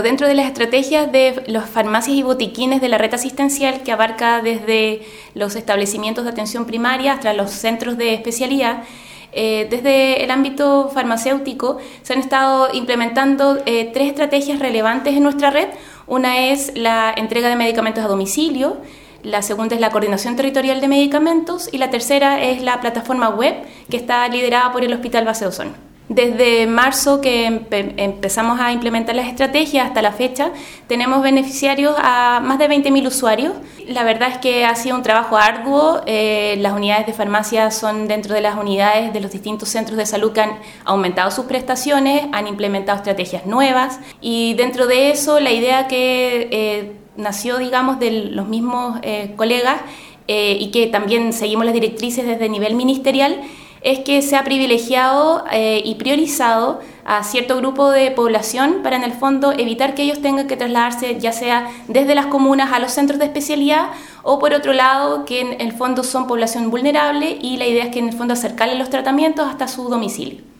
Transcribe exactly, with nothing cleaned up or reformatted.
Dentro de las estrategias de las farmacias y botiquines de la red asistencial, que abarca desde los establecimientos de atención primaria hasta los centros de especialidad, eh, desde el ámbito farmacéutico se han estado implementando eh, tres estrategias relevantes en nuestra red. Una es la entrega de medicamentos a domicilio, la segunda es la coordinación territorial de medicamentos y la tercera es la plataforma web que está liderada por el Hospital Base Osorno. Desde marzo que empe- empezamos a implementar las estrategias hasta la fecha, tenemos beneficiarios a más de veinte mil usuarios. La verdad es que ha sido un trabajo arduo. Eh, las unidades de farmacia son dentro de las unidades de los distintos centros de salud que han aumentado sus prestaciones, han implementado estrategias nuevas y dentro de eso la idea que eh, nació, digamos, de los mismos eh, colegas eh, y que también seguimos las directrices desde el nivel ministerial, es que se ha privilegiado eh, y priorizado a cierto grupo de población para en el fondo evitar que ellos tengan que trasladarse ya sea desde las comunas a los centros de especialidad o por otro lado que en el fondo son población vulnerable y la idea es que en el fondo acercarles los tratamientos hasta su domicilio.